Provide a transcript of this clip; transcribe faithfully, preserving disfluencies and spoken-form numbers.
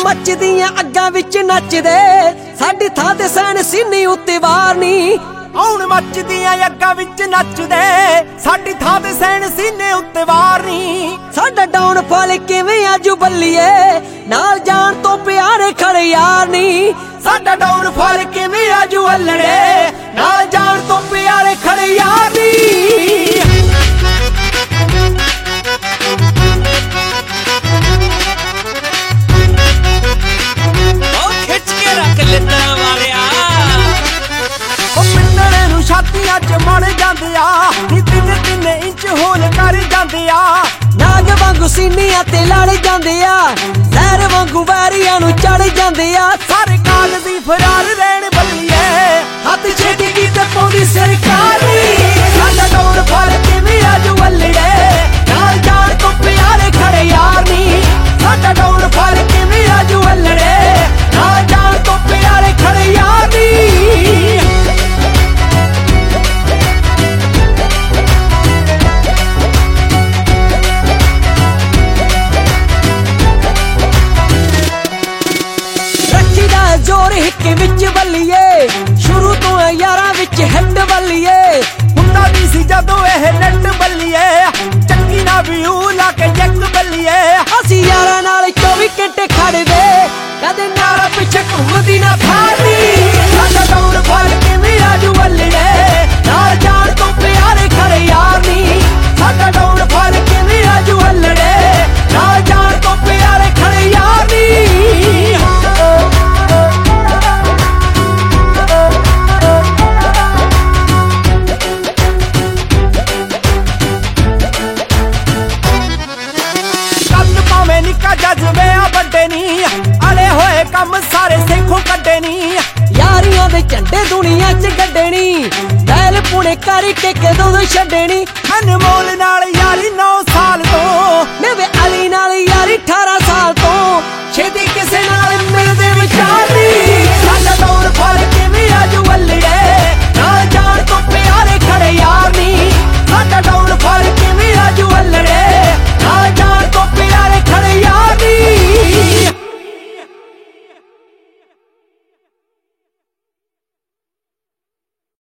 ਮੱਚਦੀਆਂ ਅੱਗਾਂ ਵਿੱਚ ਨੱਚਦੇ ਸਾਡੀ ਥਾਂ ਤੇ ਸੈਨ ਸੀਨੇ ਉੱਤੇ ਵਾਰ ਨੀ ਆਉਣ ਮੱਚਦੀਆਂ ਅੱਗਾਂ ਵਿੱਚ ਨੱਚਦੇ ਸਾਡੀ ਥਾਂ ਤੇ ਸੈਨ ਸੀਨੇ ਉੱਤੇ ਵਾਰ ਨੀ ਸਾਡਾ ਡਾਊਨ ਫਾਲ ਕਿਵੇਂ ਆਜੂ ਬੱਲੀਏ ਨਾਲ ਜਾਣ ਤੋਂ ਪਿਆਰੇ ਖੜੇ ਯਾਰ ਨੀ ਸਾਡਾ ਡਾਊਨ ਫਾਲ ਕਿਵੇਂ ਆਜੂ ਅੱਲੜੇ ਨਾਲ ਜਾਣ ਤੋਂ ਪਿਆਰੇ ਖੜੇ ਯਾਰ ਨੀ ਛਾਤੀਆਂ ਚ ਮੜ ਜਾਂਦੇ ਆ ਨੀ ਤਿੰਨ ਤਿੰਨ ਇੰਚ ਹੋਲ ਕਰ ਜਾਂਦੇ ਆ ਨਾਗ ਵਾਂਗੂ ਸੀਨੀਆਂ ਤੇ ਲੜ ਜਾਂਦੇ ਆ ਜ਼ਹਿਰ ਵਾਂਗੂ ਵੈਰੀਆਂ ਨੂੰ ਚੜ ਜਾਂਦੇ ਆ ਸਾਰੇ ਕਾਗਜ਼ੀ ਫਰਾਰ ਰਹਿਣ ਬੱਲੀਏ ਹੱਥ ਛੇਤੀ ਕੀਤੇ ਪਾਉਂਦੀ ਸਰਕਾਰ ਸਾਡਾ ਡਾਊਨ ਫਾਲ ਕਿਵੇਂ ਆਜੂ ਅੱਲੜੇ ਨਾਲ ਜਾਣ ਤੋਂ ਪਿਆਰੇ ਖੜੇ ਯਾਰ ਨੀ ਸਾਡਾ ਡਾਊਨ ਫਾਲ ਕਿਵੇਂ ਆਜੂ ਅੱਲੜੇ ਨਾਲ ਜਾਣ ਤੋਂ ਪਿਆਰੇ ਖੜੇ ਯਾਰ ਨੀ ਜੋਰ ਹਿੱਕ ਵਿੱਚ ਬੱਲੀਏ ਸ਼ੁਰੂ ਤੋਂ ਯਾਰਾਂ ਵਿੱਚ ਹਿੱਟ ਬੱਲੀਏ ਹੁੰਦਾ ਵੀ ਸੀ ਜਦੋਂ ਇਹ ਨੱਟ ਬੱਲੀਏ ਚੱਕੀ ਨਾ ਵਿਊ ਲਾ ਕੇ ਜੱਕ ਬੱਲੀਏ ਅਸੀਂ ਯਾਰਾਂ ਨਾਲ ਚੌਵੀ ਘੰਟੇ ਖੜਦੇ ਕਦੇ ਨਾਲ ਪਿੱਛੇ ਘੁੰਮਦੀ ਨਾ ਫਾੜੀ ਸਾਡਾ ਡਾਊਨ ਫਾਲ ਕਿਵੇਂ ਆਜੂ ਅੱਲੜੇ ਨਾਲ ਜਾਣ ਤੋਂ ਪਿਆਰੇ ਖੜੇ ਯਾਰ ਨੀ ਸਾਡਾ ਡਾਊਨ ਫਾਲ ਕਿਵੇਂ ਆਜੂ ਅੱਲੜੇ ਨਾਲ ਜਾਣ ਤੋਂ ਪਿਆਰੇ ਖੜੇ ਯਾਰ ਨੀ ਨਿੱਕਾ ਜਜ਼ਬੇ ਆ ਵੱਡੇ ਨੀ ਅੜੇ ਹੋਏ ਕੰਮ ਸਾਰੇ ਸੇਖੋਂ ਕੱਢੇ ਨੀ ਯਾਰੀਆਂ ਦੇ ਝੰਡੇ ਦੁਨੀਆ ਚ ਗੱਡਣੀ ਬੈਲ ਪੁਣੇ ਕਰਕੇ ਕਦੋਂ ਦੇ ਛੱਡਣੀ ਅਨਮੋਲ ਨਾਲ ਯਾਰੀ ਨੌ ਸਾਲ ਤੋਂ ਨਵੇਂ ਅਲੀ ਨਾਲ ਯਾਰੀ ਅਠਾਰਾਂ ਸਾਲ